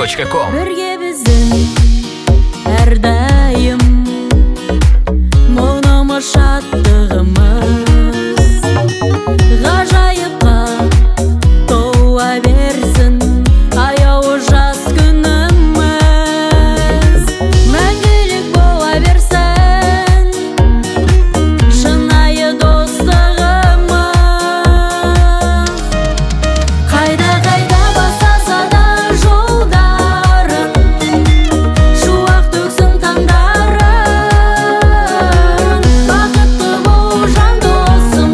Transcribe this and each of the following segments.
gmail.com. Бірге біздің әрдайым мұңымыз шаттығымыз ғажайыпқа тола берсін аяулы жас күніміз мәңгілік бола берсін шынайы достығымыз қайда бастаса да жолдарын шуақ төксін таңдарын бақытты бол жан досым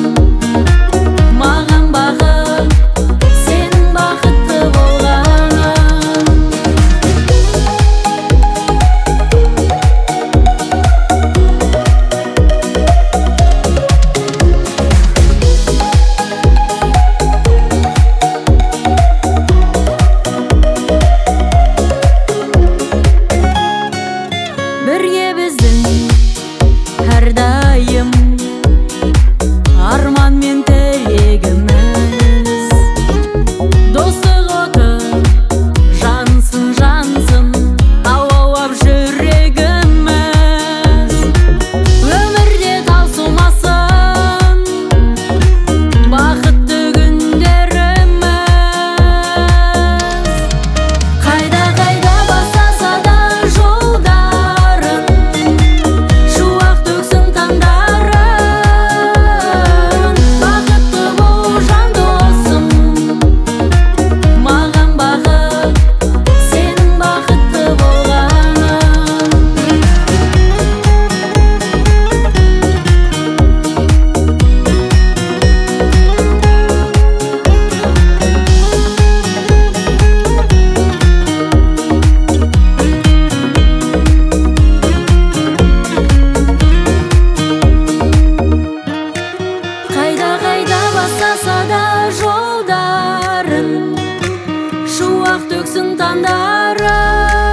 маған бақыт сенің бақытты болғаның бірге біздің әрдайым арман мен тілегіміз достық оты жансын алаулап жүрегіміз өмірде таусылмасын бақытты күндеріміз қайда бастаса да жолдарын шуақ төксін таңдарын бақытты бол жан досым маған бақыт сенің бақытты болғаның қайда бастаса да жолдарын шуақ төксін таңдарын